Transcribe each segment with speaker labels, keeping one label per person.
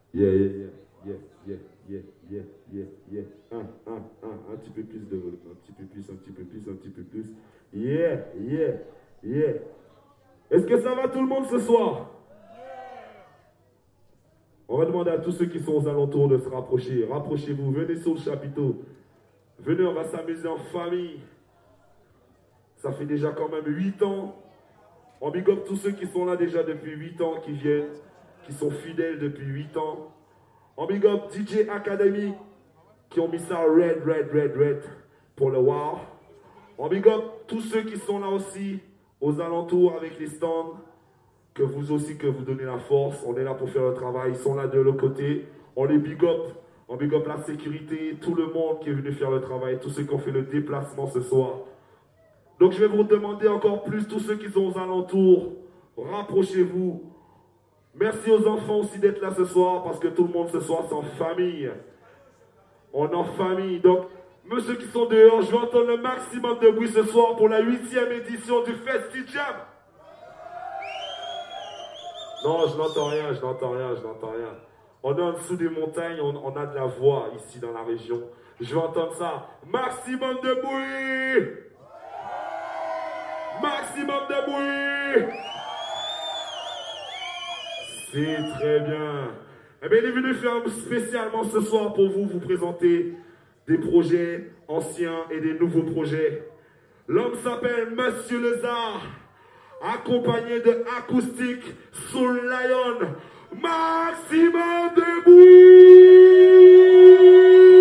Speaker 1: Yeah, yeah, yeah, yeah, yeah, yeah, yeah, yeah, yeah. Un petit peu plus de volume, un petit peu plus, un petit peu plus, un petit peu plus. Yeah, yeah, yeah. Est-ce que ça va tout le monde ce soir? On va demander à tous ceux qui sont aux alentours de se rapprocher. Rapprochez-vous, venez sur le chapiteau. Venez, on va s'amuser en famille. Ça fait déjà quand même 8 ans. On big up tous ceux qui sont là déjà depuis 8 ans, qui viennent, qui sont fidèles depuis 8 ans. On big up DJ Academy, qui ont mis ça red pour le wow. On big up tous ceux qui sont là aussi, aux alentours avec les stands, que vous aussi, que vous donnez la force. On est là pour faire le travail, ils sont là de l'autre côté. On les big up. On big up la sécurité, tout le monde qui est venu faire le travail, tous ceux qui ont fait le déplacement ce soir. Donc je vais vous demander encore plus, tous ceux qui sont aux alentours, rapprochez-vous. Merci aux enfants aussi d'être là ce soir, parce que tout le monde ce soir c'est en famille. On est en famille. Donc, ceux qui sont dehors, je vais entendre le maximum de bruit ce soir pour la 8e édition du Festi Jam. Non, je n'entends rien, je n'entends rien, je n'entends rien. On est en dessous des montagnes, on a de la voix ici dans la région. Je vais entendre ça. Maximum de bruit! Maximum de bruit! C'est très bien. Eh bien, il est venu faire spécialement ce soir pour vous, vous présenter des projets anciens et des nouveaux projets. L'homme s'appelle Monsieur Lézard, accompagné de Acoustic Soul Lion. Maximum de bruit!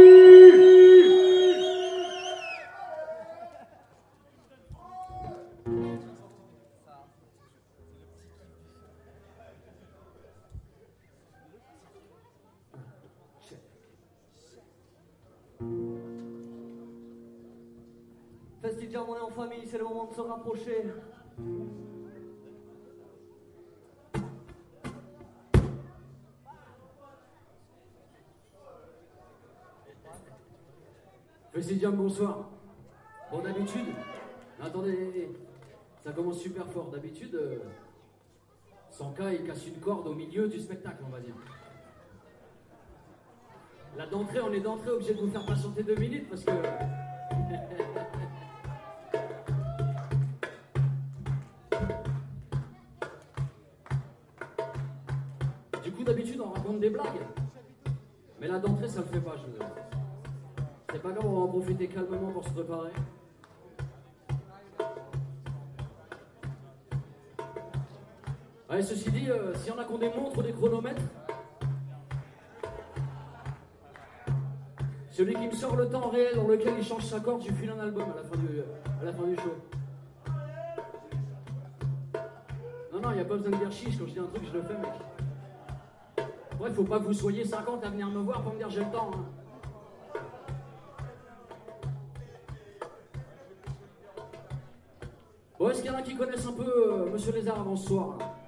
Speaker 2: Festi Jam, on est en famille, c'est le moment de se rapprocher.
Speaker 3: Festi Jam, bonsoir. Bon, d'habitude, attendez, ça commence super fort. D'habitude, Sanka, il casse une corde au milieu du spectacle, on va dire. Là, d'entrée, on est d'entrée obligé de vous faire patienter 2 minutes parce que... Du coup, d'habitude, on raconte des blagues. Mais là, d'entrée, ça le fait pas, je vous dis. C'est pas grave, on va en profiter calmement pour se préparer. Ouais, ceci dit, s'il y en a qui ont des montres ou des chronomètres, celui qui me sort le temps réel dans lequel il change sa corde, je lui file un album à la fin du show. Non, il n'y a pas besoin de dire chiche, quand je dis un truc, je le fais, mec. Bref, faut pas que vous soyez 50 à venir me voir pour me dire j'ai le temps. Hein. Bon, est-ce qu'il y en a qui connaissent un peu Monsieur Lézard avant ce soir là?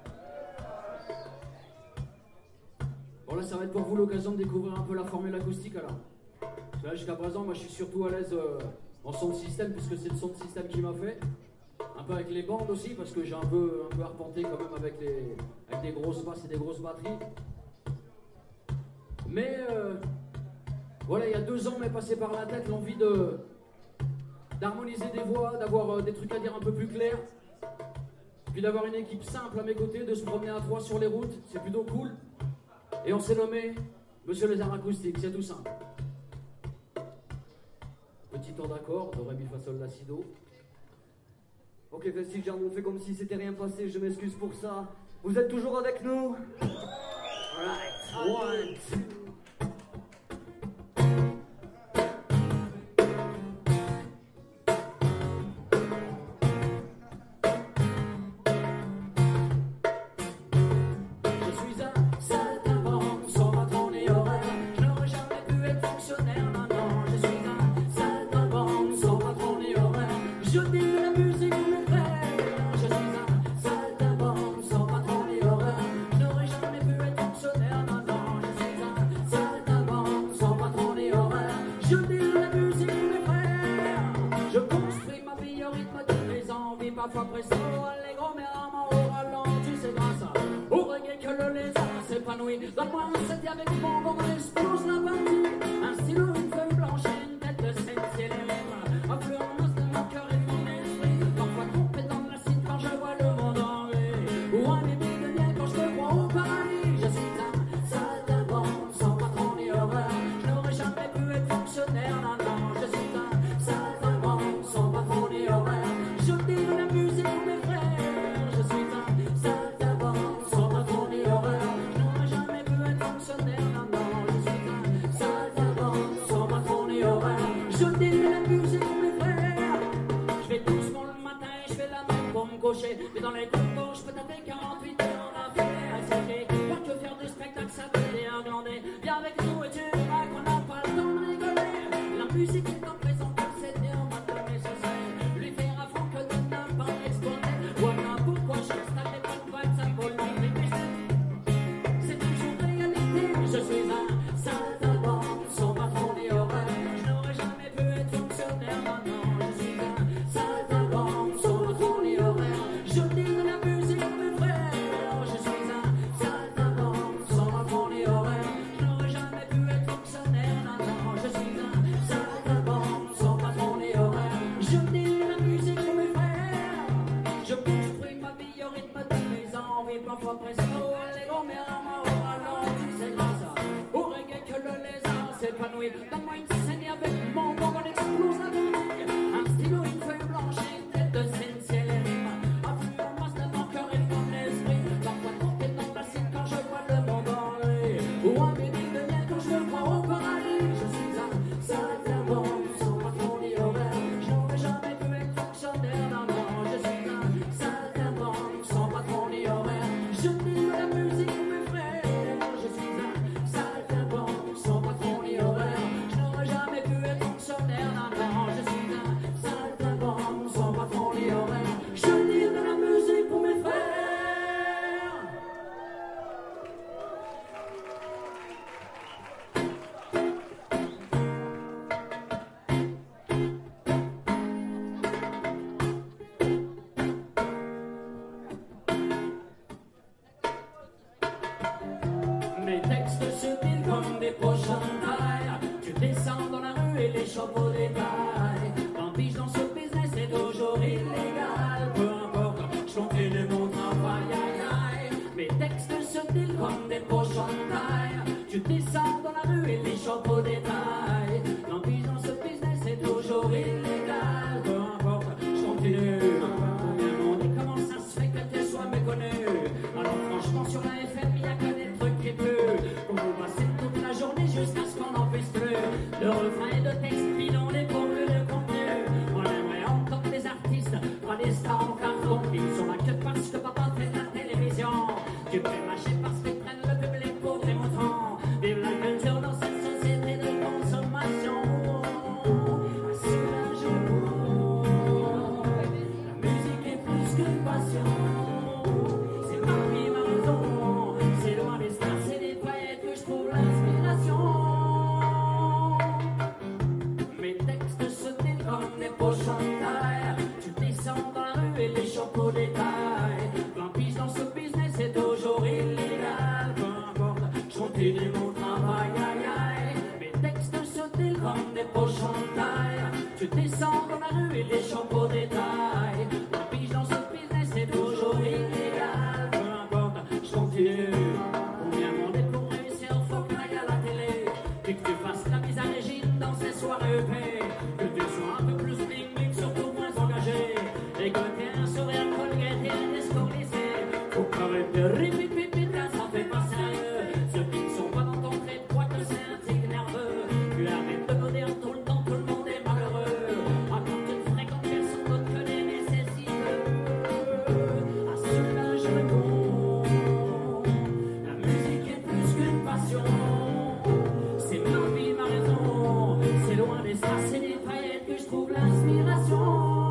Speaker 3: Bon, là, ça va être pour vous l'occasion de découvrir un peu la formule acoustique alors. Parce que là, jusqu'à présent, moi, je suis surtout à l'aise en son de système, puisque c'est le son de système qui m'a fait. Un peu avec les bandes aussi, parce que j'ai un peu arpenté quand même avec des grosses basses et des grosses batteries. Mais voilà, il y a 2 ans m'est passé par la tête l'envie d'harmoniser des voix, d'avoir des trucs à dire un peu plus clairs, puis d'avoir une équipe simple à mes côtés, de se promener à 3 sur les routes, c'est plutôt cool. Et on s'est nommé Monsieur Lézard Acoustique, c'est tout simple. Petit tour d'accord, do, ré, mi, fa, sol, la, si, do.
Speaker 2: Ok, Festi Jam, on fait comme si c'était rien passé, je m'excuse pour ça. Vous êtes toujours avec nous? Alright, 1, 2.
Speaker 3: Je suis un moi, c'était avec mon bon explose la partie. Un stylo, une feuille blanche et une tête de scène, c'est les lèvres. Influence de mon cœur et de mon esprit. Parfois trompé dans l'acide quand je vois le monde en vrai. Ou un bébé de miel quand je me crois au paradis. Je suis un saltimbanque sans patron ni horreur. Je n'aurais jamais pu être fonctionnaire, non, non. Je suis un saltimbanque sans patron ni horreur. Je dis de la musique pour mes frères. Je suis un saltimbanque sans patron ni horreur. Je n'aurais jamais pu être fonctionnaire, non, non. Je suis un saltimbanque sans patron ni horreur. Je dis de la musique pour mes frères. Je vais doucement le matin et je fais la même pour me cocher. Mais dans les cours, je peux taper 48 heures en affaire. C'est pas que faire du spectacle, ça peut bien glander. Viens avec nous et tu verras qu'on n'a pas le temps de rigoler. La musique est en présent, c'est bien, on va te nécessaire. Lui faire à fond que de ne pas exploser. Voilà pourquoi je constate des bonnes vibes, ça vaut le mérite. C'est toujours réalité. Je suis un saltimbanque sans patron ni horreur. Je n'aurais jamais pu être fonctionnaire, maintenant je suis un saltimbanque sans patron ni horreur. Je dis de la musique à mes frères. Je suis un saltimbanque sans patron ni horreur. Je n'aurais jamais pu être fonctionnaire, maintenant je suis un saltimbanque sans patron ni horreur. Je dis de la musique à mes frères. Je construis ma vie au rythme de mes envies. Parfois presto, allegro, mais rarement au ralenti. C'est grâce au reggae que le lézard s'épanouit. Donne-moi une scène et avec mon bon on explose la boutique. Un stylo, une feuille blanche et une tête de scène, ciel et rime. Influence de mon cœur et de mon esprit. Parfois trompé dans l'acide quand je vois le monde en vrai. Ou un bébé de miel quand je me crois au paradis. Je suis un saltimbanque sans patron ni horaire. Je n'aurais jamais pu être fonctionnaire, non, non. Je suis un saltimbanque sans patron ni horaire. Je dis de la musique pour mes frères. Je suis un saltimbanque sans patron ni horaire. Je n'aurais jamais pu être fonctionnaire, non, non. Je suis un saltimbanque sans patron ni horaire. Je dis de la musique pour mes frères. Mes textes se filent comme des poches en taille. Tu descends dans la rue et les chopes au détail. T'empiches dans ce business, c'est toujours illégal. Peu importe, je continue mon travail, aïe aïe. Mes textes se filent comme des poches en taille. Tu descends dans la rue et les chopes au détail. T'empiches dans ce business, c'est toujours illégal. Peu importe, je continue. Combien m'ont dit comment ça se fait que tu sois méconnu. Alors franchement sur la FM, il y a que des trucs qui puent. On vous passe toute la journée jusqu'à ce qu'on n'en puisse plus. Le refrain est de texte bidon, les pourvus de contenu. On aimerait entendre des artistes, pas des stars en carton. Ils sont là que parce que papa fait la télévision. Tu peux mâcher parce qu'ils prennent le public pour des moutons. Vive la culture dans cette société de consommation. Assis un jour, la musique est plus qu'une passion. C'est ma vie, ma raison. C'est loin des stars, c'est des paillettes que je trouve l'inspiration. Mes textes se dénent comme des poches en taille. Tu descends dans la rue et les chopes au détail. Vampige dans ce business, c'est toujours illégal. Peu importe, je continue mon travail, aïe aïe. Mes textes se dénent comme des poches en taille. Tu descends dans la rue et les chopes au détail. Vampige dans ce business, c'est toujours illégal. Peu importe, je continue. Combien m'ont dit pour réussir, faut que t'ailles à la télé. Et que tu fasses la mise à régime dans ces soirées EP. Que tu sois un peu plus bling bling, surtout moins engagé. Et que t'aies un sourire colgate et un discours lissé. Faut qu'arrêter de ripipipit, là ça fait pas sérieux. Ceux qui ne sont pas dans ton trait, croient que c'est un tic nerveux. Tu arrêtes de moderne tout le temps, tout le monde est malheureux. Attends, tu ne fréquentes personne d'autre que les nécessiteux. Assume je réponds. La musique est plus qu'une passion. C'est ma vie, ma raison. C'est loin des stars, c'est des paillettes que je trouve l'inspiration.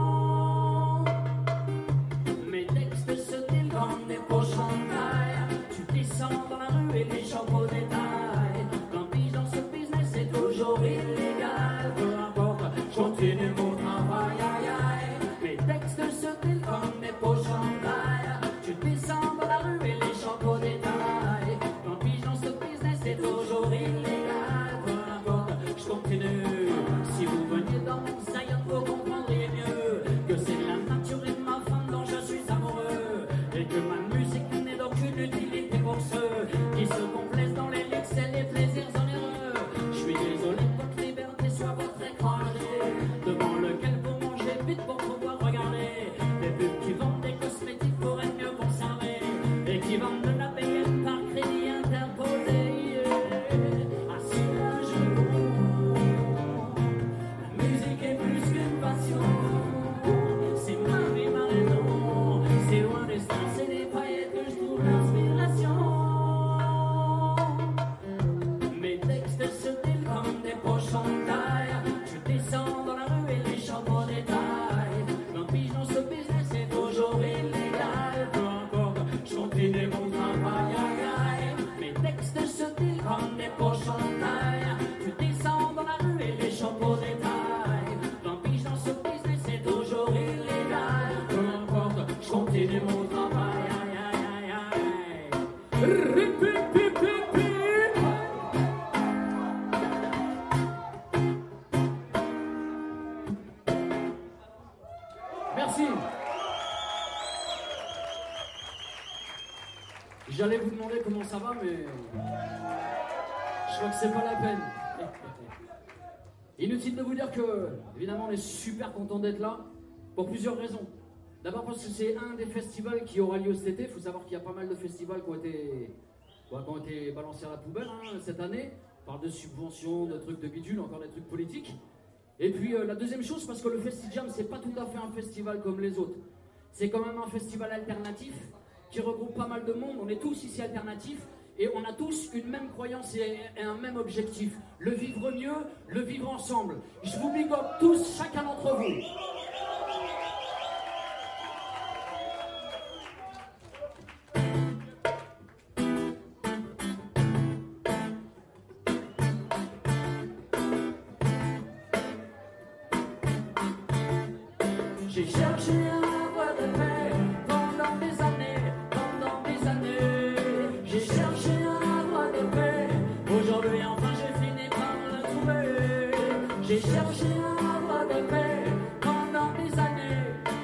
Speaker 3: Mes textes se dénent comme des poches en taille. Tu descends dans la rue et les chopes au détail. Vampige dans ce business, c'est toujours illégal. Peu importe, je continue mon travail, aïe aïe. Mes textes se dénent comme des poches en taille. Tu descends dans la rue et les chopes au détail. Vampige dans ce business, ça va, mais je crois que c'est pas la peine. Inutile de vous dire que, évidemment, on est super content d'être là pour plusieurs raisons. D'abord parce que c'est un des festivals qui aura lieu cet été. Il faut savoir qu'il y a pas mal de festivals qui ont été balancés à la poubelle cette année. On parle de subventions, de trucs de bidule, encore des trucs politiques. Et puis la deuxième chose, parce que le Festi-Jam, c'est pas tout à fait un festival comme les autres. C'est quand même un festival alternatif qui regroupe pas mal de monde. On est tous ici alternatifs et on a tous une même croyance et un même objectif. Le vivre mieux, le vivre ensemble. Je vous big up tous, chacun d'entre vous. J'ai cherché un voie de paix pendant des années. J'ai cherché un voie de paix. Aujourd'hui, enfin, j'ai fini par le trouver. J'ai cherché un voie de paix pendant des années.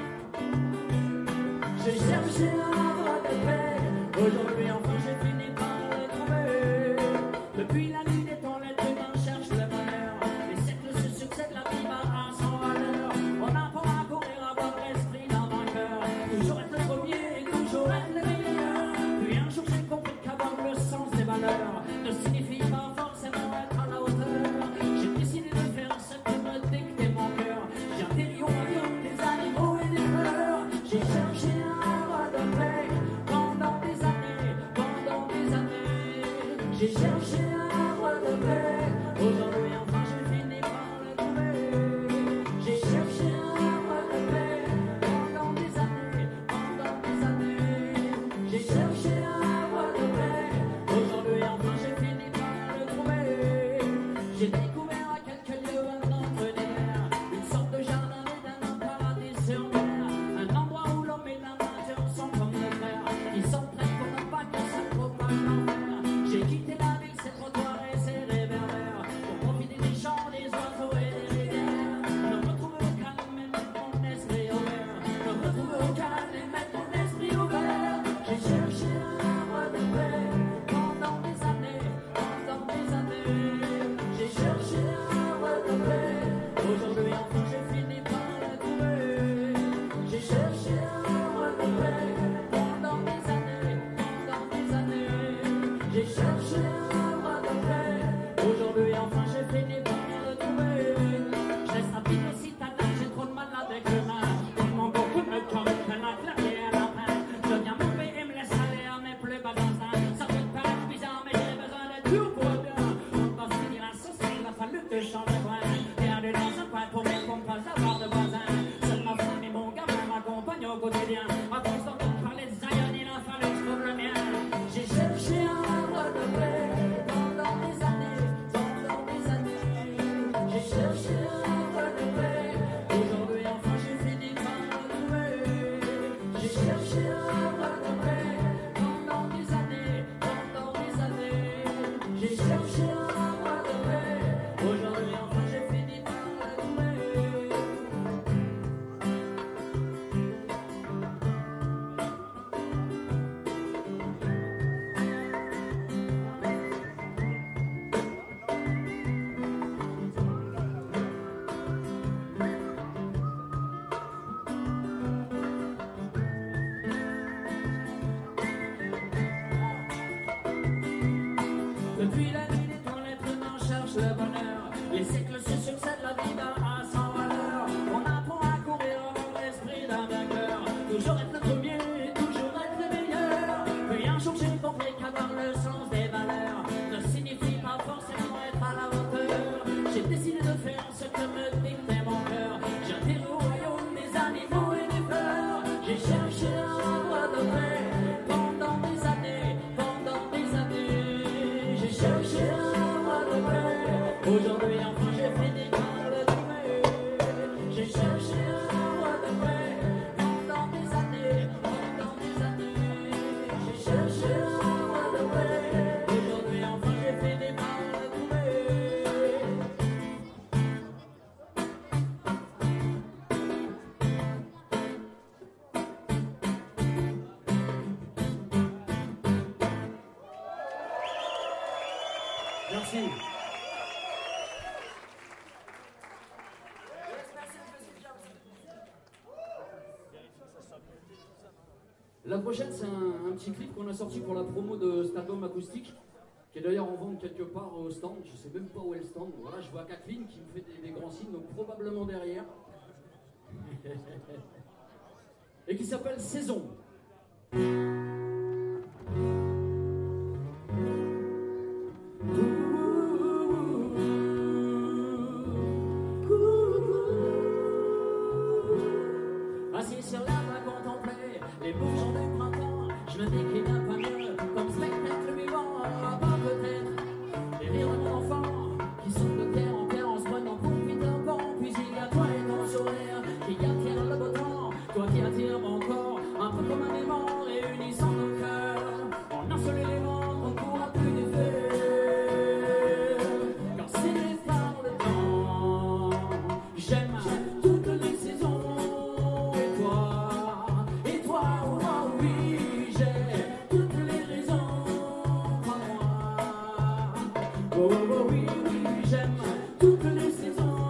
Speaker 3: J'ai cherché un voie de paix. Aujourd'hui, enfin, j'ai fini par le trouver. Depuis la nuit des temps, l'être humain cherche le bonheur. Les siècles se succèdent, la vie va à sans valeur. On apprend à courir, avoir l'esprit d'un vainqueur. Toujours être le premier et toujours être le meilleur. Puis un jour j'ai compris qu'avoir le sens des valeurs ne signifie pas forcément être à la hauteur. J'ai décidé de faire ce que me dictait mon cœur. J'ai atterri au royaume des animaux et des fleurs. J'ai cherché un roi de paix pendant des années. J'ai cherché un roi de paix. Aujourd'hui enfin j'ai fini par le trouver. J'ai cherché un roi de paix pendant des années. J'ai cherché un roi de paix. Aujourd'hui enfin j'ai fini par le trouver. J'ai découvert à quelques lieux un entre des mers, une sorte de jardin et d'un paradis sur mer. Un endroit où l'homme et la nature sont comme des frères. Ils s'entraînent pour ne pas que ça propage l'enfer. J'ai quitté la ville, ses trottoirs et ses réverbères pour profiter des chants, des oiseaux et des rivières. Me retrouver au calme et mettre mon esprit ouvert. Me retrouver au calme et mettre mon esprit ouvert. J'ai cherché un roi de paix pendant des années. J'ai cherché un roi de paix. Aujourd'hui enfin j'ai fini par le trouver. J'ai cherché un roi de paix pendant des années. J'ai cherché un roi de paix. Aujourd'hui enfin j'ai fini par le trouver. Je laisse la vie des citadins, j'ai trop de mal avec le mal. Il manque beaucoup de corps, que la clavier à la main. Je viens m'oublier et me laisse aller à mes plus bas instincts. Ça peut paraître bizarre mais j'ai besoin de tout pour le bien. On va finir la sauce, il a fallu que je change de coin. Perdu dans un coin pour ne pas avoir de voisins. Seule ma femme et mon gamin m'accompagnent au quotidien. À force d'entendre parler de Zion, il a fallu que je trouve le mien. J'ai cherché un roi de paix pendant des années. J'ai cherché un roi de paix. Aujourd'hui enfin j'ai fini par le trouver. J'ai cherché un roi de paix pendant des années. J'ai cherché un roi de paix. Aujourd'hui enfin j'ai fini par le trouver. Depuis la nuit des temps, l'être humain cherche le bonheur. Les siècles se succèdent, la vie va à sans valeur. On apprend à courir dans l'esprit d'un vainqueur. Toujours être le premier, toujours être le meilleur. Puis un jour j'ai compris qu'avoir le sens des valeurs ne signifie pas forcément être à la hauteur. J'ai décidé de faire ce que me dictait mon cœur. J'ai atterri au royaume des animaux et des fleurs. J'ai cherché un roi de paix pendant des années. J'ai cherché Merci. La prochaine, c'est un petit clip qu'on a sorti pour la promo de cet album acoustique, qui est d'ailleurs en vente quelque part au stand. Je sais même pas où est le stand. Voilà, je vois Kathleen qui me fait des grands signes, donc probablement derrière. Et qui s'appelle Saison. Assis sur l'herbe à contempler les beaux jours du printemps, je me dis qu'il n'y a pas mieux comme spectacle vivant, à part peut-être les rires de mon enfant qui sont de terre en terre en se prenant pour Peter Pan. Puis il y a toi et ton sourire qui attire le beau temps, toi qui attires mon corps, un peu comme un aimant réunissant nos cœurs en un seul élément qu'on ne pourra plus défaire. Car c'est par le temps, j'aime toutes les saisons. Et toi, oh oui, j'ai toutes les raisons pour moi. Oh, oh oui, oui, j'aime toutes les saisons.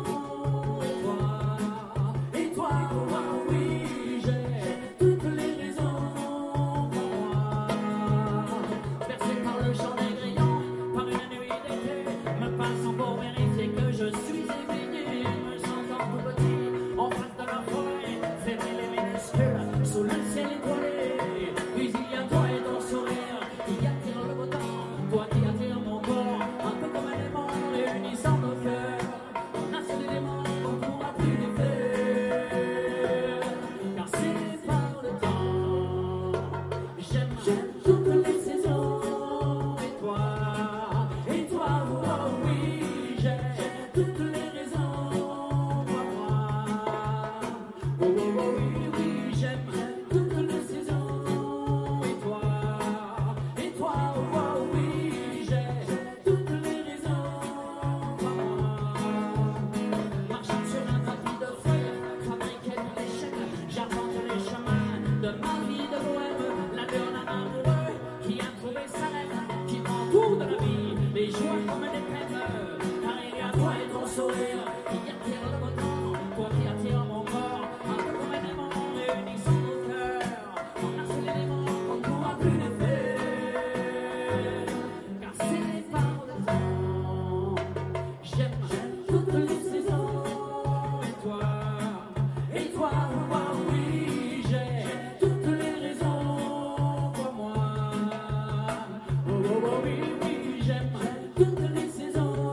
Speaker 3: Et toi, oh oui, j'ai toutes les raisons pour moi. Bercé par le chant des grillons, par une nuit d'été, me passant pour vérifier que je suis éveillé, me sentant tout petit en face de la forêt, fermer les minuscules sous le ciel étoilé. Puis il y a toi et ton sourire qui attire le beau temps, toi qui attires mon corps, un peu comme un aimant réunissant nos cœurs en un seul élément qu'on ne pourra plus défaire. Car c'est par le temps, j'aime toutes les saisons. Et toi, oh oui, j'ai toutes les raisons pour moi. Oh, oh, oh oui, oui, j'aime toutes les saisons. Et toi, oh oui, j'ai toutes les raisons pour moi. Marchant sur un tapis de feuilles, fabriqué de l'échec, j'arpente les chemins de ma vie de bohème, la d'un amoureux qui a trouvé sa reine, qui prend tout de la vie, les joies comme des peines. Car il y a toi et ton sourire qui attire le beau temps, toi qui attires mon corps, un peu comme un aimant réunissant nos cœurs en un seul élément qu'on ne pourra plus défaire. Car c'est par le temps, j'aime toutes les saisons. Et toi, oh oui, j'ai toutes les raisons pour moi. Oh, oh, oh oui, oui, j'aime toutes les saisons.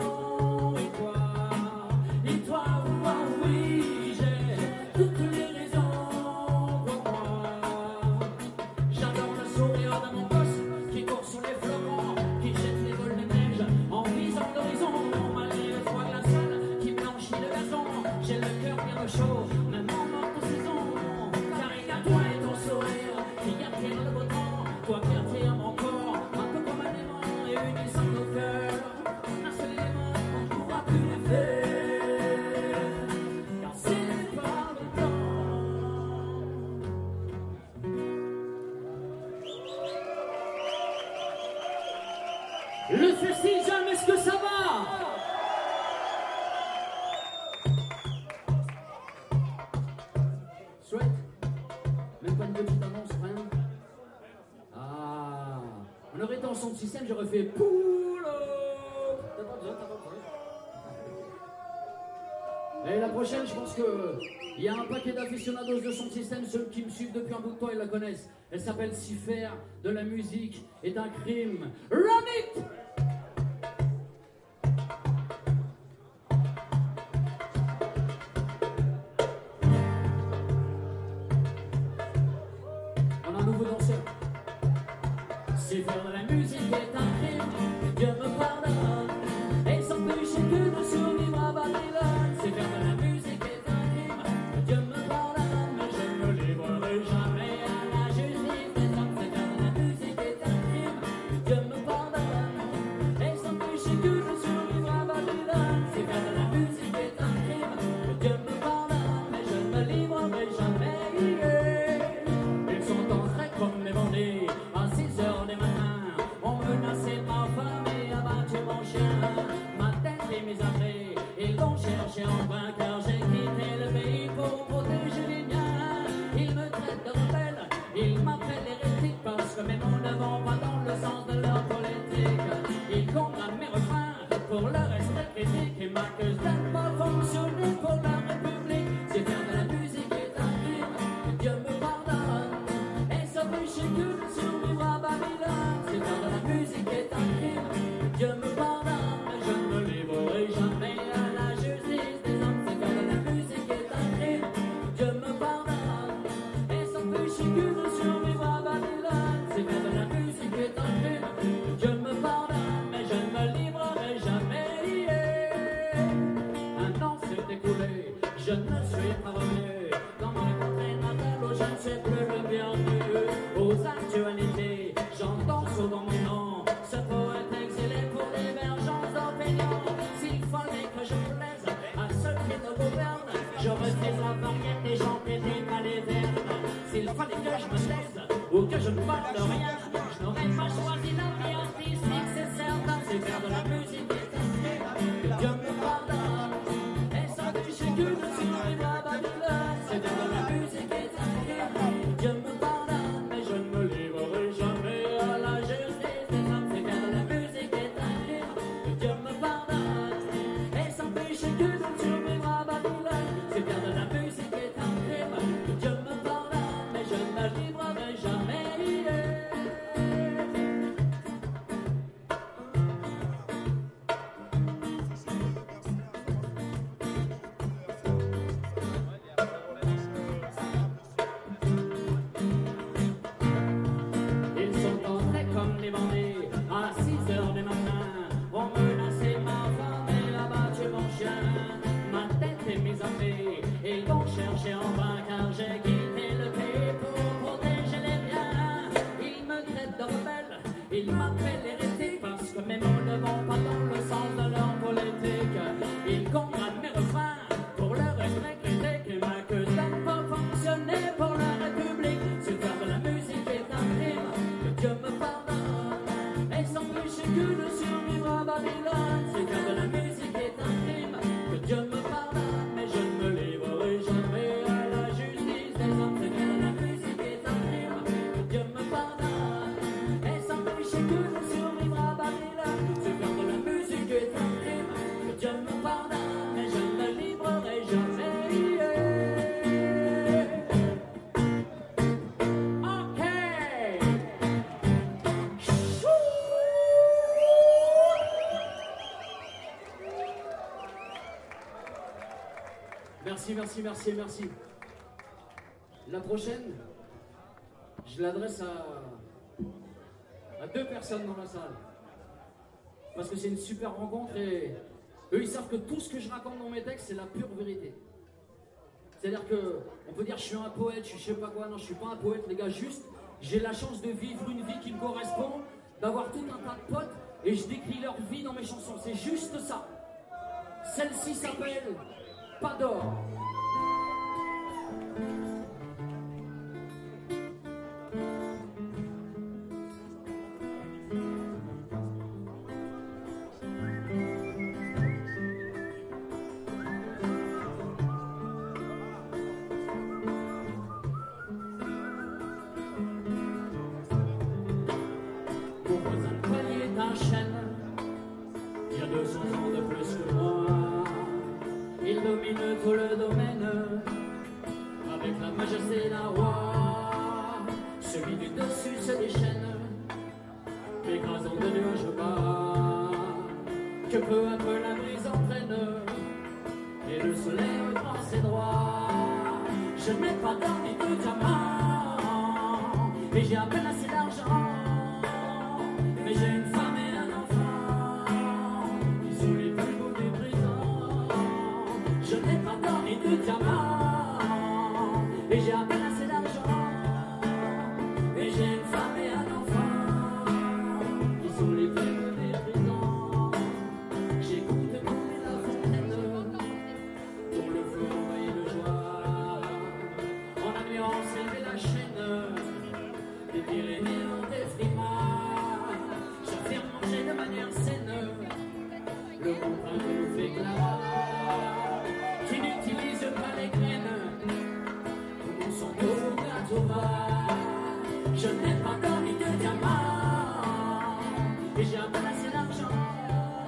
Speaker 3: Et toi, oh oui, j'ai toutes les raisons pour moi. J'adore le sourire de mon gosse qui court sur les fleurons, qui jette les vols de neige en visant l'horizon. Malgré le froid glacial qui blanchit le gazon, j'ai le cœur bien au chaud, même en manque de saison. Car il y a toi et ton sourire qui attire le beau temps, toi qui attires mon corps, un peu comme un aimant réunissant nos cœurs en un seul élément qu'on ne pourra plus défaire. Car c'est par le temps. Le festival, est-ce que ça va? Chouette. Même pas une petite annonce, rien. Ah, on aurait été en son système, j'aurais fait poule. T'as pas besoin, t'as pas besoin. Et la prochaine, je pense que il y a un paquet d'aficionados de son système, ceux qui me suivent depuis un bout de temps, ils la connaissent. Elle s'appelle Si faire de la musique est un crime. Run it! On a un nouveau danseur. Si faire de la musique est un crime, Dieu me pardonne. Et sans péché que de survivre à Babylone. Si faire de la musique est un crime, Dieu me pardonne. Mais je ne me livrerai jamais à la justice des hommes. Si faire de la musique est un crime, Dieu me pardonne. Et sans péché que de survivre à Babylone. Si faire de la musique est un crime, Dieu me pardonne. Mais je ne me livrerai jamais. Ils sont entrés comme les bandits à 6 heures du matin. mes refrains. Pour le reste critique et ma queue n'a pas fonctionné pour la République. C'est faire de la musique est un crime, que Dieu me pardonne. Et ça fait chez Dieu de survivre à Babylone. C'est faire de la musique est un crime, que Dieu me pardonne. Mais je ne me livrerai jamais à la justice des hommes. C'est faire de la musique est un crime, que Dieu me pardonne. Et ça fait chez Dieu de survivre à Babylone. C'est faire de la musique est un crime, que Dieu me pardonne. Mais je ne me livrerai jamais. Un an s'est écoulé, je ne suis pas revenu. Dans mon contrée natale, je ne sais plus le bienvenu. Aux actualités, j'entends souvent mon nom. Ce poète exilé pour l'émergence d'opinion. S'il fallait que je plaise à ceux qui nous gouvernent, je refuse la variété, chanter des palais verts. S'il fallait que je me taise ou que je ne parle de rien, je n'aurais pas choisi la vie artistique, c'est certain. C'est faire de la musique est un crime, que Dieu me pardonne. Et ça fait chez Dieu de survivre à Babylone. C'est faire de la musique est un crime, que Dieu me pardonne. Mais je ne me livrerai jamais à la justice des hommes. C'est faire de la musique est un crime, que Dieu me pardonne. Et ça fait chez Dieu de survivre à Babylone. C'est faire de la musique est un crime, que Dieu me pardonne. Mais je ne me livrerai jamais. Ils sont entrés comme des bandits à 6 heures du matin. On menaçait ma femme et abattu mon chien. Ma tête est mise à pied. Ils vont chercher en vain car j'ai quitté le pays pour protéger les biens. Ils me traitent de rebelle, ils m'appellent hérétique parce que mes mots ne vont pas dans le sens de leur politique. Ils condamnent mes refrains pour leur respect critique et ma queue n'a pas fonctionné pour la République. C'est faire de la musique est un crime, que Dieu me pardonne. Et sans péché que de survivre à Babylone. C'est faire de la musique est un crime, que Dieu me pardonne. Mais je ne me livrerai jamais à la justice des hommes. C'est faire de la musique est un crime, que Dieu me pardonne. Et sans péché que de survivre à Babylone. C'est faire de la musique est un crime, que Dieu me pardonne. Mais je ne me livrerai jamais. Merci. La prochaine, je l'adresse à 2 personnes dans la salle. Parce que c'est une super rencontre et eux, ils savent que tout ce que je raconte dans mes textes, c'est la pure vérité. C'est-à-dire que, on peut dire je suis un poète, je sais pas quoi, non, je suis pas un poète, les gars, juste, j'ai la chance de vivre une vie qui me correspond, d'avoir tout un tas de potes et je décris leur vie dans mes chansons, c'est juste ça. Celle-ci s'appelle Pas d'or. Il y a 200 ans de plus que moi, il domine tout le domaine, avec la majesté d'un roi. Celui du dessus se déchaîne, écrasant de nuages bas, que peu à peu la brise entraîne, et le soleil prend ses droits. Je n'ai pas d'or ni de diamant, et j'ai à peine assez d'argent. Mais j'ai une femme et un enfant qui sont les plus beaux des prisons. Je n'ai pas d'or ni de diamant et j'ai à peine assez d'argent. Mais j'ai une femme et un enfant qui sont les plus beaux des prisons. J'écoute couler la fontaine dont le feu envahit de joie. En ambiance élever la chaîne des Pyrénées en défriement. De manière saine, le contraint que nous fait Clara, qui n'utilise pas les graines, pour son tour gâteau va. Je n'ai pas d'or ni de diamant, et j'ai un peu assez d'argent,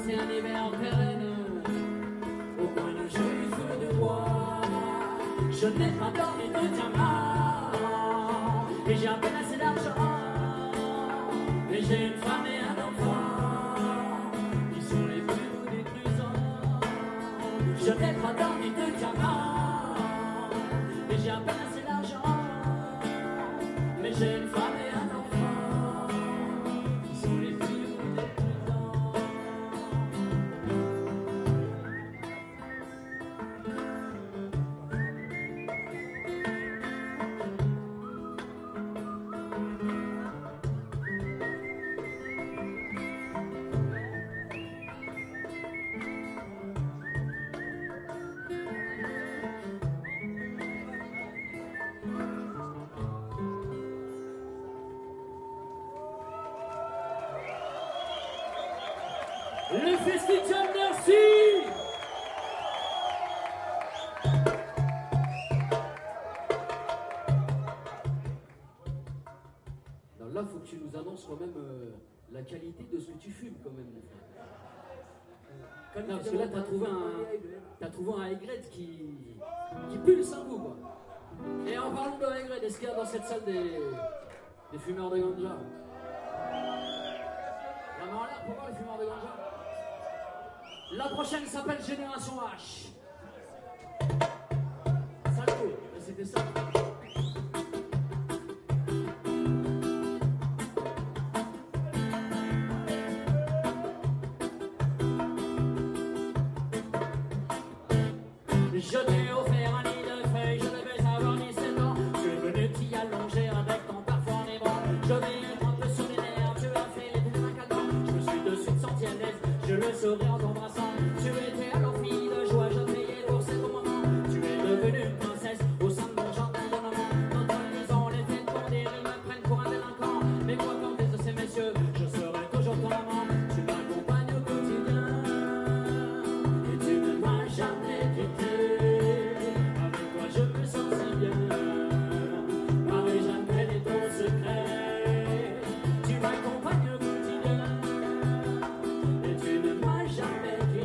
Speaker 3: passé un hiver pérenne au coin d'un joli feu de bois. Je n'ai pas dormi de diamant et j'ai à peine assez d'argent. Mais j'ai une femme et un enfant qui sont les plus beaux des trésors. Je n'ai pas dormi de diamant et j'ai à peine assez d'argent. Mais j'ai une femme et un enfant qui sont les plus beaux des trésors. Les festivités, merci. Non, là, faut que tu nous annonces quand même la qualité de ce que tu fumes quand même, mon frère. Non, parce que là, t'as trouvé un high-grade qui pue le sang-goût, quoi. Et en parlant de high-grade, est-ce qu'il y a dans cette salle des fumeurs de ganja? La main en l'air pour voir les fumeurs de ganja. La prochaine s'appelle Génération H. Salto, c'était ça. Je t'ai offert un lit de feuilles, je devais avoir 17 ans. Tu es venu t'y allonger avec ton parfum en les bras. Je vais être un peu sur les nerfs, tu as fait les deux d'un calmant. Je me suis de suite senti à l'aise, je le saurais en t'embrassant. Tu étais alors fille de joie, je veillais pour ces beaux moments. Tu es devenue une princesse au sein de mon jardin d'ornement. Quand on lisant les têtes pour dire, ils me prennent pour un délinquant. Mais quoi qu'en dise de ces messieurs, je serai toujours ton amant. Tu m'accompagnes au quotidien et tu ne m'as jamais quitté. Avec toi je me sens si bien. Marie-Jeanne, quel est ton secret? Tu m'accompagnes au quotidien et tu ne m'as jamais quitté.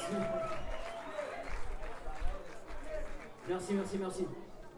Speaker 3: Merci, merci, merci.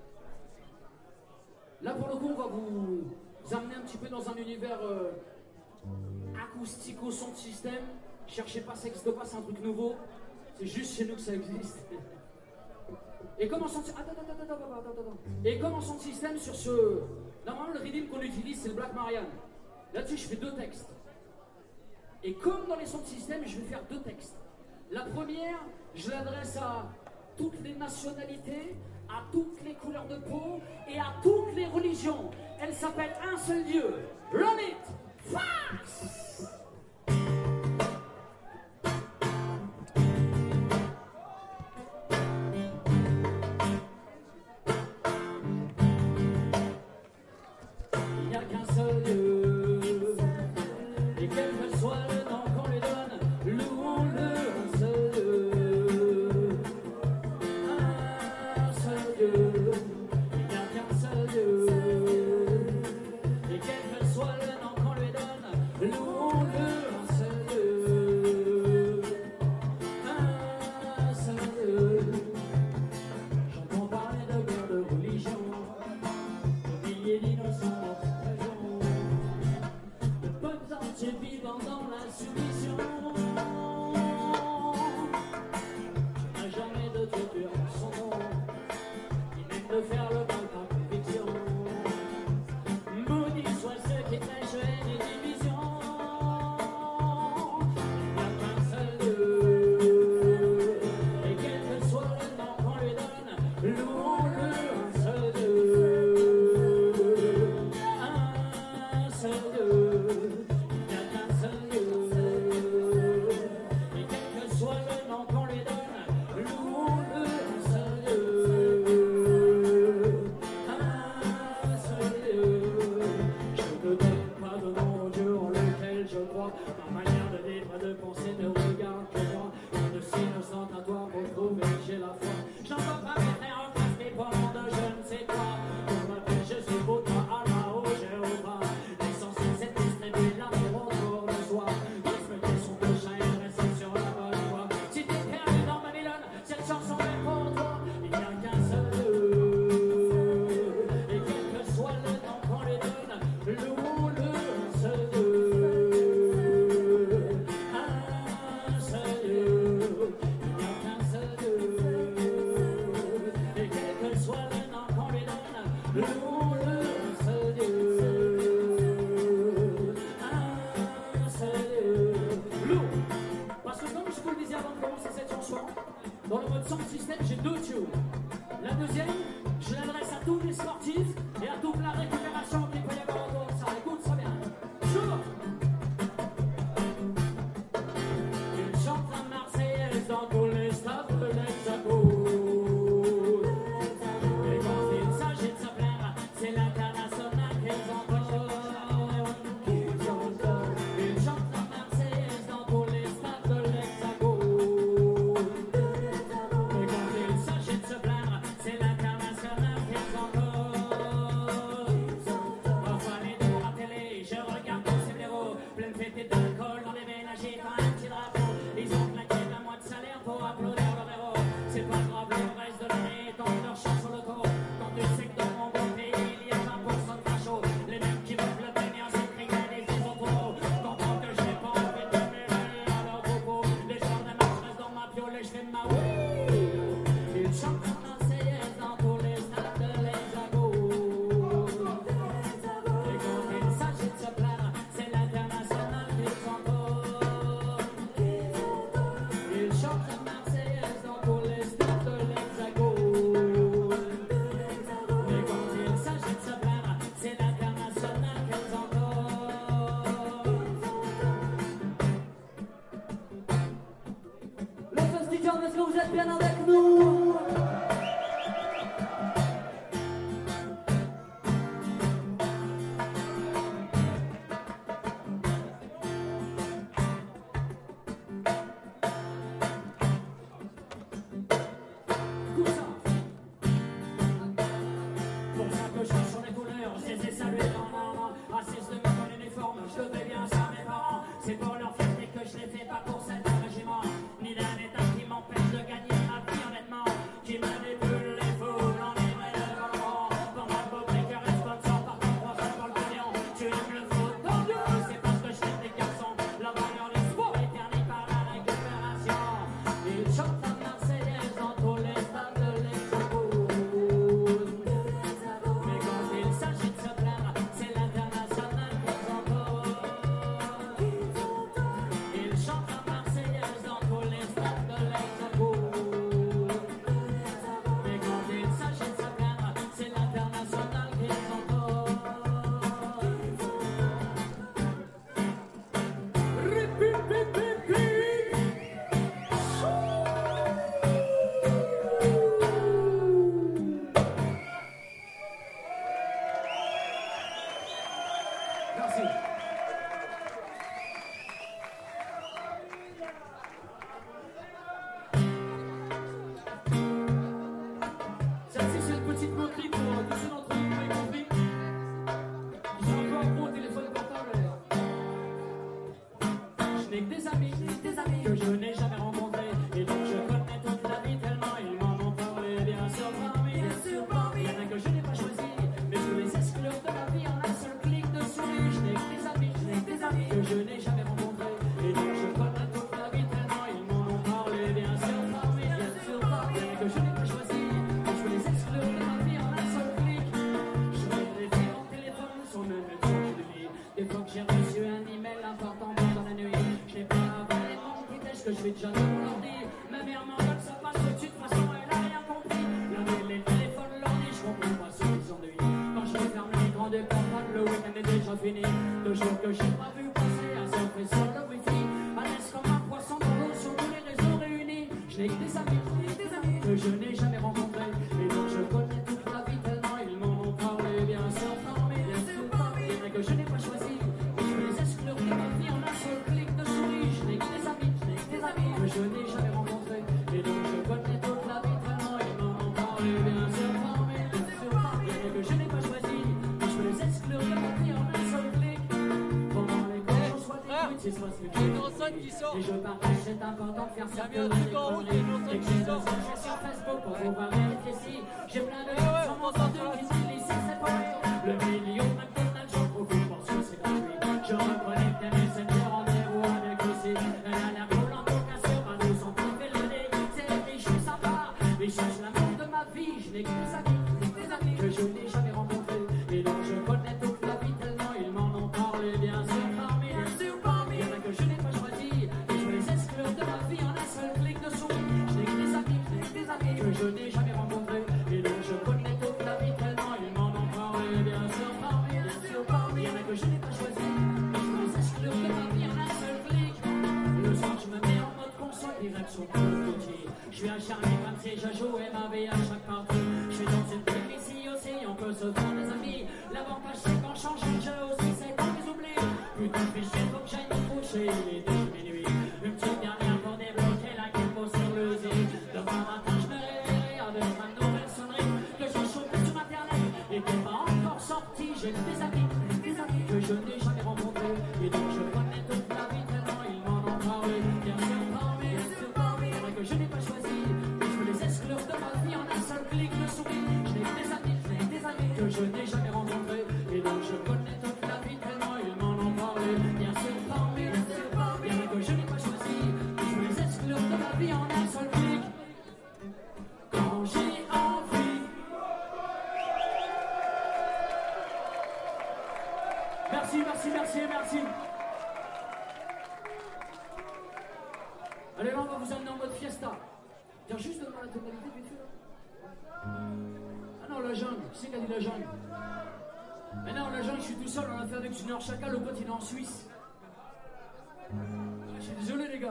Speaker 3: Là, pour le coup, on va vous amener un petit peu dans un univers acoustique au son de système. Cherchez pas, ça n'existe pas, c'est un truc nouveau. C'est juste chez nous que ça existe. Et comme en son... Attends. Et comme en son de système, sur ce... Normalement, le rhythm qu'on utilise, c'est le Black Marianne. Là-dessus, je fais 2 textes. Et comme dans les sons de système, je vais faire 2 textes. La première, je l'adresse à toutes les nationalités, à toutes les couleurs de peau et à toutes les religions. Elle s'appelle Un seul Dieu. Run it! Fax! Il n'y a qu'un seul Dieu, et quel que soit le nom qu'on lui donne, louons-le, un seul Dieu. Un seul Dieu, il n'y a qu'un seul Dieu, et quel que soit le nom qu'on lui donne, louons-le, un seul Dieu. Un seul Dieu. J'entends parler de guerre, de religion, de milliers d'innocents. Entiers vivant dans la soumission. Je n'ai jamais de Dieu en son nom, ni même de faire le mal par conviction. Maudits soient ceux qui prêchent haine et division. Il n'y a qu'un seul Dieu, et quel que soit le nom qu'on lui donne, louons-le, un seul Dieu. Un seul Dieu. Ma manière de vivre, de penser, ne regarde que moi. De si innocente à toi, retrouver, j'ai la foi. J'en peux pas mes frères en face des pommes de je ne sais quoi. Pour ma vie, je suis beau, toi, Allah, oh Jéhovah. L'essentiel, c'est de distribuer l'amour autour de soi. Respecter son prochain et rester sur la bonne voie. Si t'es perdu dans Babylone, cette chanson est pour toi. Il n'y a qu'un seul Dieu, et quel que soit le nom qu'on lui donne, louons-le, un seul Dieu. Dans le mode sound system, j'ai 2 tunes. La deuxième, je l'adresse à tous les sportifs et à toute la récupération qu'il peut y avoir autour de ça. Écoute ça bien. Joue. Il chante la Marseillaise dans tous les stades de l'Hexagone. Et quand il s'agit de se plaindre, c'est l'international qu'ils entendent. Il chante la Marseillaise dans tous les stades de l'Hexagone. C'est l'international qu'ils entendent. Parfois les deux à télé, je regarde tous ces blaireaux, plein de fêtes et d'alcool dans les veines, agitant un petit drapeau. Ils ont claqué d'un mois de salaire pour applaudir leur héros. C'est pas grave, le reste de l'année tendent leur chance sur le dos. Quand tu sais que dans mon bon pays, il y a 20% de fachos. Les mêmes qui veulent le tenir, c'est crier des photos. Comprends que j'ai pas envie de mêler à leur propos. Les gens de marche restent dans ma piole et je fais ma oui. Ils chantent la Marseillaise dans tous les stades de l'Hexagone. Et quand il s'agit de se plaindre, c'est l'international qu'ils entendent. Ils chantent la Marseillaise dans tous les stades de l'Hexagone. Et quand il s'agit de se plaindre, c'est l'international qu'ils entendent.
Speaker 2: Le festival, est-ce que vous êtes bien avec nous?
Speaker 3: Écoute ça. Pour ça que je change sur les couleurs, je les ai salués dans l'an. Raciste de mon uniforme, je devais bien ça à mes parents. C'est pour leur fierté que je l'ai fait, pas pour cet régiment, ni d'un état qui je n'ai que des amis, que je n'ai jamais rencontrés. Et donc je connais toute la vie tellement ils m'en ont parlé. Bien sûr parmi, il y en a que je n'ai pas choisi, mais je les exclure de ma vie en un seul clic de souris. Je n'ai que des amis, que je n'ai jamais rencontrés. Et donc je connais toute la vie tellement ils m'en ont parlé. Bien sûr parmi, il y en a que je n'ai pas choisi, mais je les exclure de ma vie en un seul clic. Je vérifie mon téléphone sur le métro de vie. Des fois que j'ai reçu un email important pendant la nuit, je n'ai pas avalé mon petit déj que je vais déjà dans l'ordi. Ma mère m'engueule, ça passe tout de suite, de toute façon elle a rien compris. La mail, les téléphones, l'ordi, je comprends pas ceux qui s'ennuient. Quand je referme l'écran des portables, le week-end est déjà fini. 2 jours que j'ai pas vu passer, un surfer sur le wifi. À l'aise comme un poisson dans l'eau sur tous les réseaux réunis. Je n'ai que des amis, que je n'ai jamais rencontrés. Et donc je connais toute la vie tellement ils m'en ont parlé. Bien sûr, parmi, il y en a que je n'ai pas choisi, mais je les exclure de ma vie en un seul clic de souris. Je n'ai que des amis, que je n'ai jamais rencontrés. Et donc je connais toute la vie tellement ils m'en ont parlé. Bien sûr, parmi, il y en a que je n'ai pas choisi, mais je les exclure de ma vie en un seul clic. Pendant les cours, je reçois des tweets, c'est soit ce que et je partage, c'est important de faire ça. Et que j'ai besoin, je suis sur Facebook pour pouvoir vérifier si j'ai plein de gens sur mon compte qui se disent ici, c'est pas vrai. Le milieu de McDonald's, j'en profite parce que c'est gratuit. Je reconnecte mes messengers, rendez-vous avec aussi. Elle a l'air cool en tout cas sur radio sans priver le nez. C'est riche, je suis sympa, mais je cherche l'amour de ma vie. Je n'ai que des amis, que je n'ai jamais rencontrés. Et donc je connais toute la vie tellement ils m'en ont parlé. Bien sûr, parmi, il y en a que je n'ai pas choisi, et je les exclure de ma vie en un seul clic de souris. Je n'ai que des amis, que je n'ai jamais rencontrés. Et donc je connais toute la vie tellement ils m'en ont parlé. Bien sûr, parmi, il y en a que je n'ai pas choisi, et je les exclure de ma vie en un seul clic. Le soir je me mets en mode console, direction de petit. Je suis acharné comme si je jouais ma vie à chaque partie. Je suis dans une truc ici aussi, on peut se faire des amis. L'avantage c'est qu'on change de jeu aussi, c'est qu'on les oublie. Putain de fichier, faut que j'aille me coucher, il est déjà minuit. Une petite dernière pour débloquer la combo sur le Z. Demain matin je me réveillerai avec ma nouvelle sonnerie que j'ai chopée sur internet et qui n'est pas encore sortie. J'ai des amis, que je n'ai jamais rencontrés. Et donc je connais toute la vie tellement ils m'en ont parlé. Bien sûr, parmi, il y en a que je n'ai pas choisi, mais je les exclure de ma vie en un seul clic de souris. Je n'ai que des amis, que je n'ai jamais rencontrés. Et donc je connais toute la vie tellement ils m'en ont parlé. Bien sûr, parmi, il y en a que je n'ai pas choisi, mais je les exclure de ma vie en un seul clic. Quand j'ai envie. Merci. Allez, là, on va vous amener en mode fiesta. Tiens, juste devant la tonalité, vite fait, là. Ah non, la jungle. Qui c'est qui a dit la jungle? Mais non, la jungle, je suis tout seul. On a fait avec Junior Chaka. Le pote, il est en Suisse. Je suis désolé, les gars.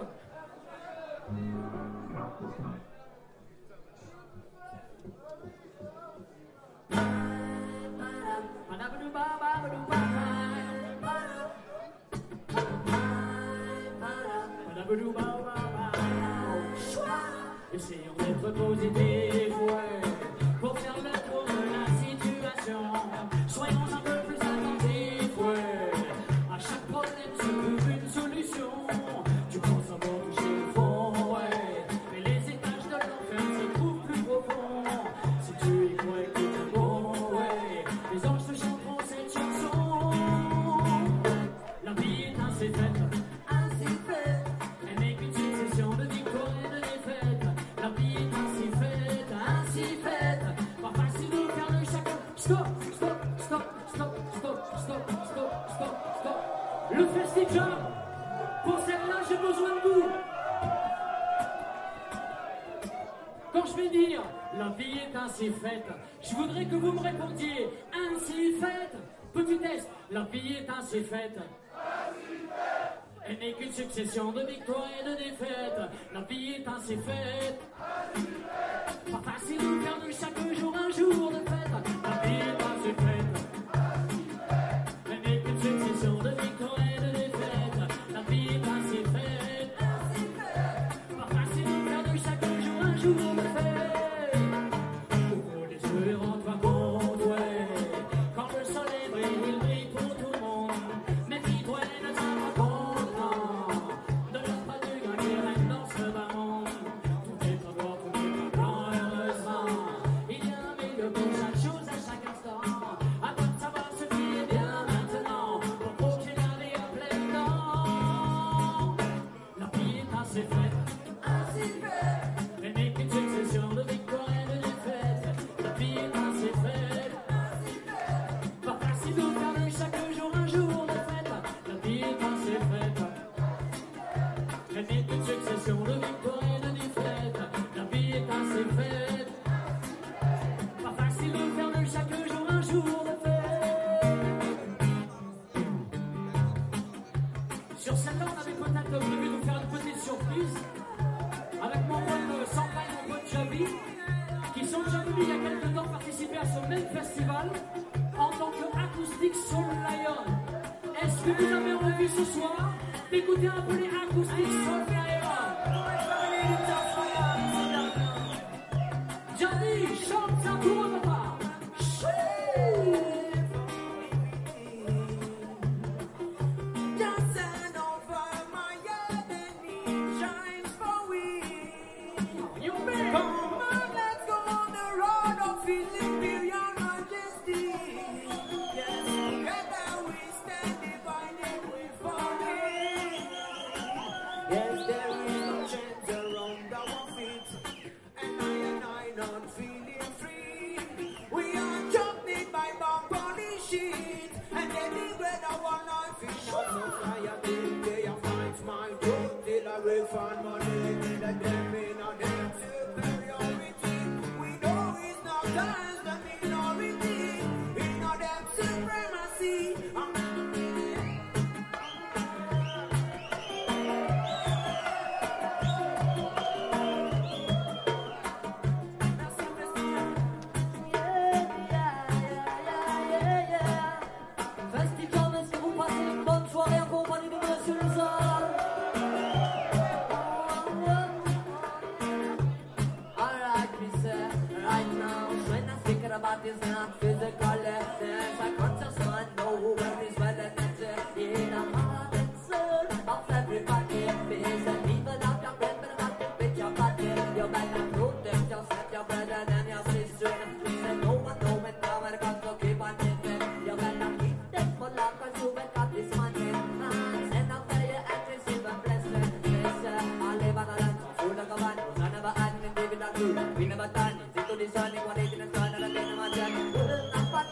Speaker 3: Essayons d'être positifs, ouais, pour faire le tour de la situation. Soyons un peu plus attentifs, ouais. À chaque problème se trouve une solution. Tu penses avoir touché le fond, ouais, mais les étages de l'enfer se trouvent plus profonds. Si tu y crois que t'es bon, ouais, les anges te chanteront cette chanson. La vie est ainsi faite. Elle n'est qu'une succession de victoires et de défaites. La vie est ainsi faite. Pas facile de faire le chacun. Stop. Le festival. Pour celle-là, j'ai besoin de vous. Quand je vais dire la vie est ainsi faite, je voudrais que vous me répondiez ainsi faite. Petit test, la vie est ainsi faite. Elle n'est qu'une succession de victoires et de défaites. La vie est ainsi faite. Pas facile de faire de chaque jour un jour de fête. La vie est ainsi faite. Elle n'est qu'une succession de victoires et de défaites. La vie est ainsi faite. Pas facile de faire de chaque jour un jour de fête. Ouvre les yeux et rends-toi compte, ouais. Quand le soleil brille, il brille pour tout le monde. Méfie-toi et ne t'en rends compte, non. ainsi fait. Elle n'est qu'une succession de victoires et de défaites. La vie est ainsi faite. Pas facile de faire de chaque jour un jour de fête. La vie est ainsi faite. Elle n'est qu'une succession de victoires et de défaites. La vie est ainsi faite. Pas facile de faire de chaque jour un jour de fête. Sur celle-là, on avait peut-être prévu de vous faire une petite surprise avec mon pote Sandra et mon pote Javi, qui sont déjà venus il y a quelques temps participer à ce même festival en tant qu'Acoustic Soul Lion. Est-ce que vous avez envie ce soir d'écouter un peu les Acoustic Soul Lion? Javi, chante ça pour un papa.
Speaker 4: Find money in a damn superiority. We know it's not us, the minority. In a damn supremacy.
Speaker 2: Festicom, est-ce que vous passez une bonne soirée en compagnie de Monsieur Luzard? It's not physical, there's a conscious mind, no one is well connected in a heart and soul of everybody. Peace and people out your bread, but about to fit your body. You better protect yourself, your brother and your sister. Please and no one know it now when it comes to keep on living. You better keep them for love, cause you will got this money. Send up for you and receive a blessing. Listen, I live on a land so full of a man, who's I never had and David and Lou. We never done it, into the sun, what it in the sun, and I didn't want to.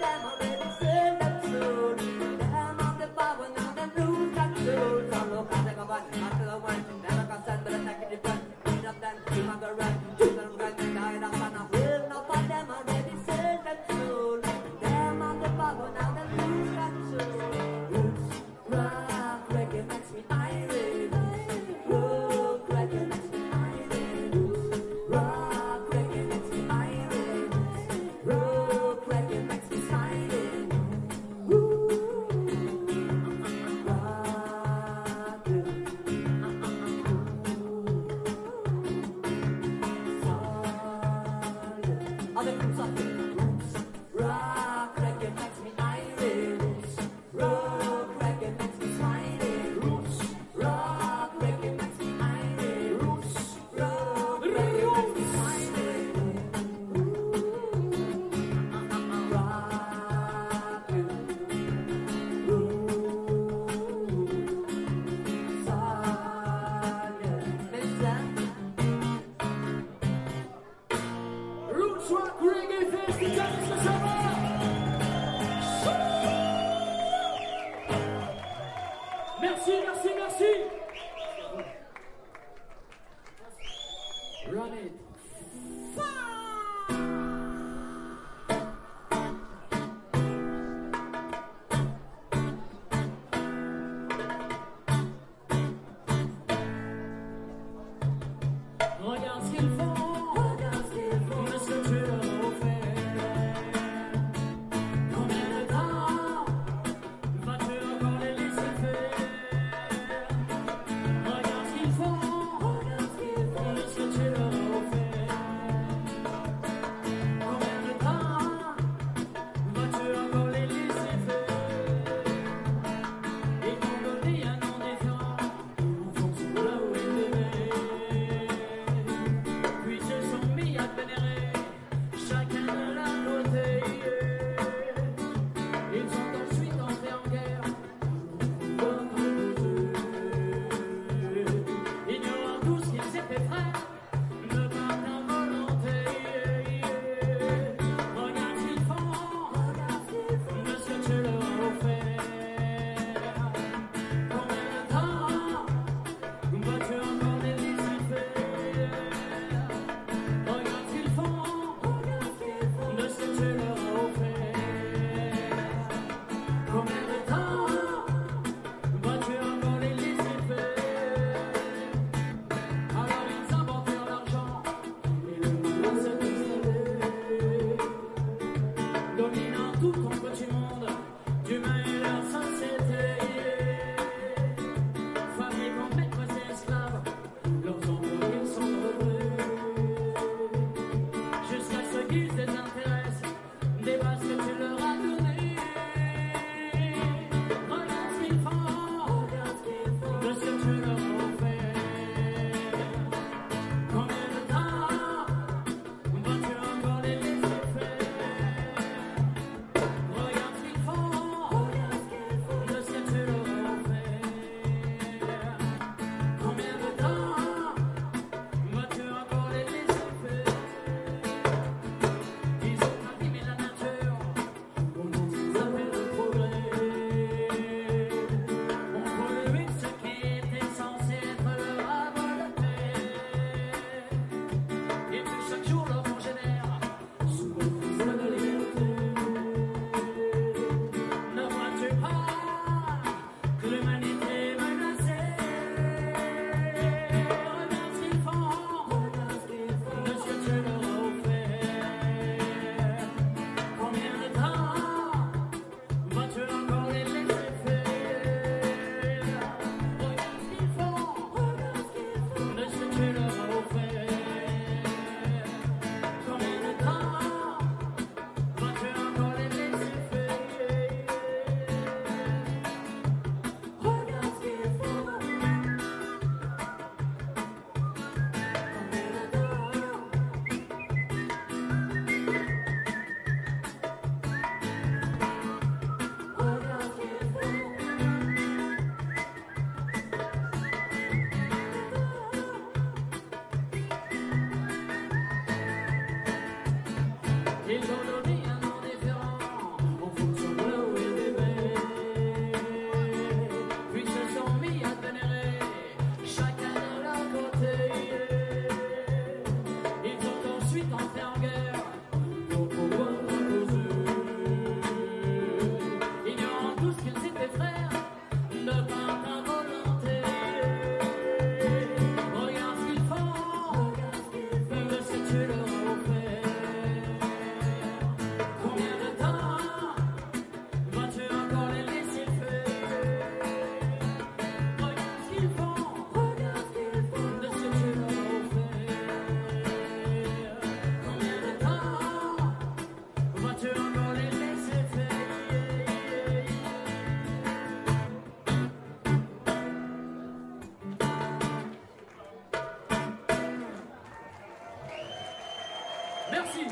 Speaker 3: Merci.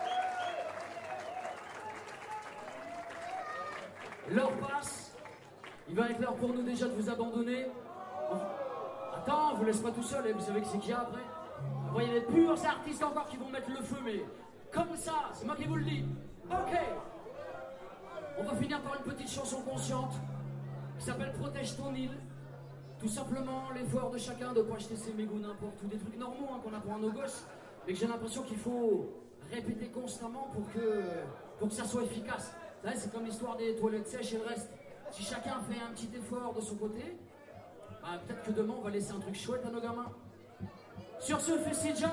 Speaker 3: L'heure passe. Il va être l'heure pour nous déjà de vous abandonner. Attends, on vous laisse pas tout seul, et vous savez que c'est qui après? Après, il y a des purs artistes encore qui vont mettre le feu, mais comme ça, c'est moi qui vous le dis. Ok. On va finir par une petite chanson consciente qui s'appelle Protège ton île. Tout simplement l'effort de chacun de ne pas acheter ses mégots n'importe où, des trucs normaux qu'on apprend à nos gosses, mais que j'ai l'impression qu'il faut répéter constamment pour que ça soit efficace. Là, c'est comme l'histoire des toilettes sèches et le reste. Si chacun fait un petit effort de son côté, bah, peut-être que demain on va laisser un truc chouette à nos gamins. Sur ce, Festi Jam.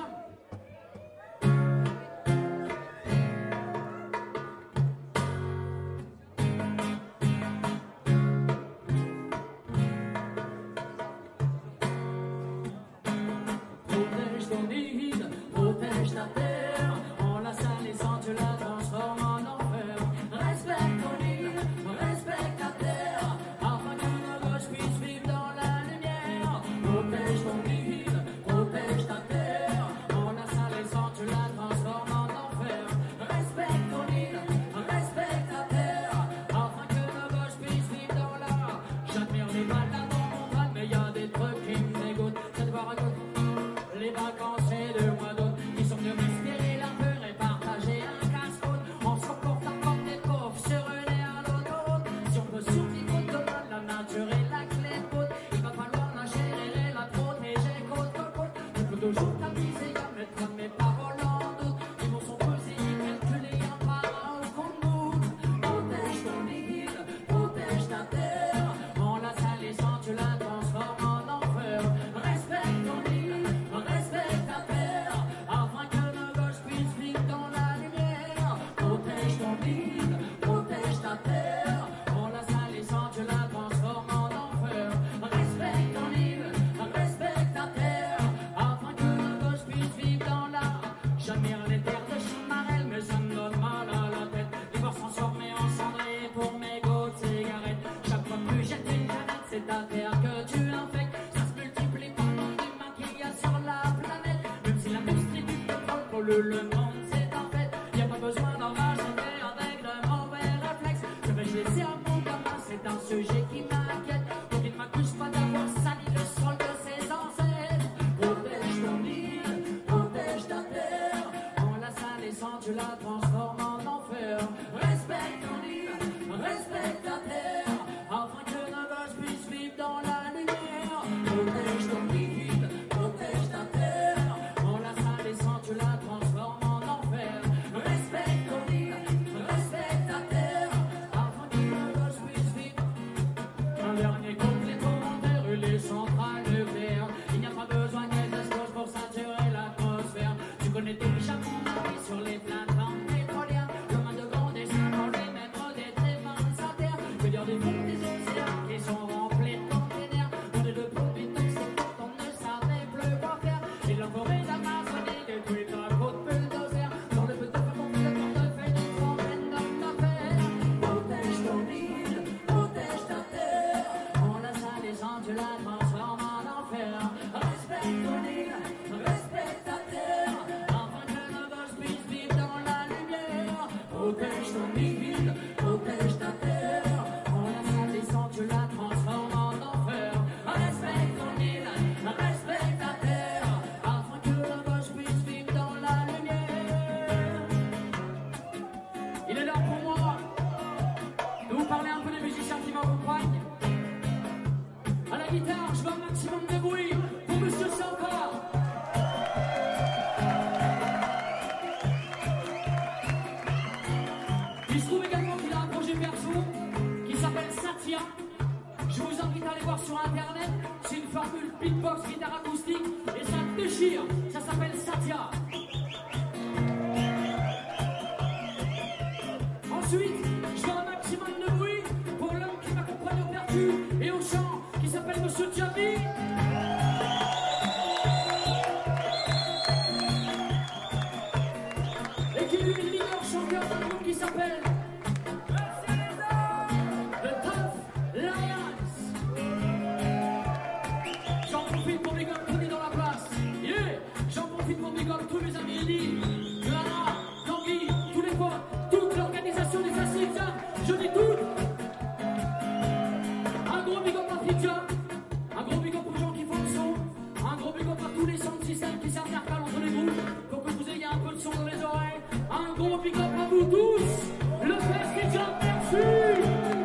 Speaker 3: Protège ton île, protège ta terre, en la salissant tu la transformes en enfer. Respecte ton île, respecte ta terre, afin que nos gosses puissent vivre dans la lumière. Protège ton île, protège ta terre, en la salissant tu la transformes en enfer. Respecte ton île, respecte ta terre, afin que nos gosses puissent vivre dans la... J'admire les balades en montagne, mais y a des trucs qui me dégoûtent. Cette voix raconte les vacances et le mois d'août, qui sont venus respirer la peur et partager un casse-croûte. On se comporte comme des pauvres sur une aire à l'autoroute. Si on peut survivre demain, la nature est la clé de voûte. Il va falloir la gérer et la protéger côte à côte. Tu peux toujours t'amuser à mettre mes paroles en doute. Les mots sont pesés, calculés un par un au compte-gouttes. Protège ton île, protège ta terre, en la salissant tu la transformes en enfer. Respecte ton île, respecte ta terre, afin que nos gosses puissent vivre dans la lumière. Protège ton île, protège ta terre, en la salissant tu la transformes en enfer. Respecte ton île, respecte ta terre, afin que nos gosses puissent vivre dans la... J'admire les terres de Chimarel, mais ça me donne mal à la tête. Les voir se transformer en cendrier pour mes goûts de cigarettes. Chaque fois que tu jettes une canette, c'est ta terre que tu infectes. Ça se multiplie par le nombre d'humains qu'il y a sur la planète. Même si l'industrie du pétrole pollue le monde, c'est un fait. Y a pas besoin d'en racheter avec de mauvais réflexes. Je vais laisser à mon gamin, c'est un sujet qui m'inquiète. Donc il ne m'accuse pas d'avoir sali le sol de ses ancêtres. Protège ton île, protège ta terre, en la salissant tu la transformes en enfer. Respecte ton île, respecte ta terre, afin que nos gosses puissent vivre dans la lumière. Protège ton île, protège ta terre, en la salissant tu la transformes en enfer. Respecte ton île, respecte ta terre, afin que nos gosses puissent vivre. Un dernier couplet commentaire, les centrales nucléaires. Il n'y a pas besoin qu'elles explosent pour saturer l'atmosphère. Tu connais déjà mon avis sur les plateformes pétrolières. Comme un de grands dessins pour les mettre des tréfonds de sa terre. Je veux dire des fonds des océans qui sont remplis de containers. On est de produits toxiques quand on ne savait plus quoi faire. Et la forêt d'Amazonie détruite à coups de bulldozer. Dans le feu de feu, on fait le portefeuille d'une centaine d'hommes d'affaires. Protège ton île, protège ta terre, en la salissant tu la transformes en enfer. Respecte ton île, respecte ta terre, afin que nos gosses puissent vivre dans la lumière. Protège ton île, protège ta terre, en la salissant tu la transformes en enfer. Respecte ton île, respecte ta terre, afin que nos gosses puissent vivre dans la lumière. Il est l'heure pour moi de vous parler un peu des musiciens qui m'accompagnent. À la guitare, je veux un maximum de bruit pour Monsieur Sankar. Il se trouve également qu'il a un projet perso qui s'appelle Satya. Je vous invite à aller voir sur internet. C'est une formule beatbox, guitare acoustique et ça déchire. Ça s'appelle Satya. Ensuite, je veux un maximum de bruit pour l'homme qui m'accompagne au percu et au chant, qui s'appelle Monsieur Djabi. Et qui lui est le leader chanteur d'un groupe qui s'appelle The Tough Lions. J'en profite pour big up Tony dans la place. Yeah, j'en profite pour big up tous big up à tous les sons de système qui s'intercalent entre les groupes pour que vous ayez un peu de son dans les oreilles. Un gros big up à vous tous. Le festival, merci.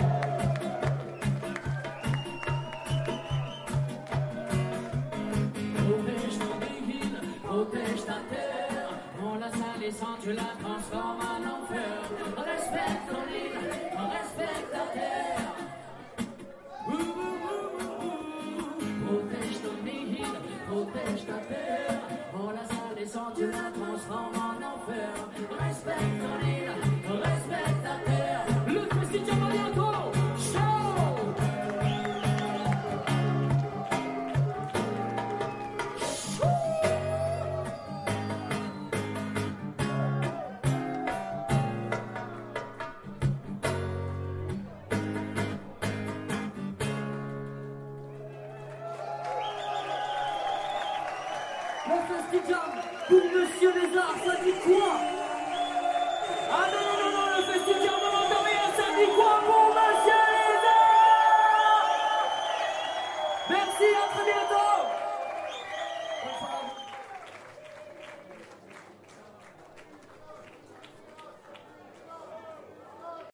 Speaker 3: Protège ton île, protège ta terre. On la salissant, tu la transformes en enfer. Respecte ton île, respecte ta terre. Protège ton île, protège ta terre. On la salissant, tu la transformes en enfer. Respecte ton île, respecte ta terre. Le festival va bientôt. Ciao. Le festival pour Monsieur Lézard, ça dit quoi? Ah non, non, non, non, le festival ne m'entend rien, ça dit quoi pour Monsieur Lézard? Merci, à très bientôt.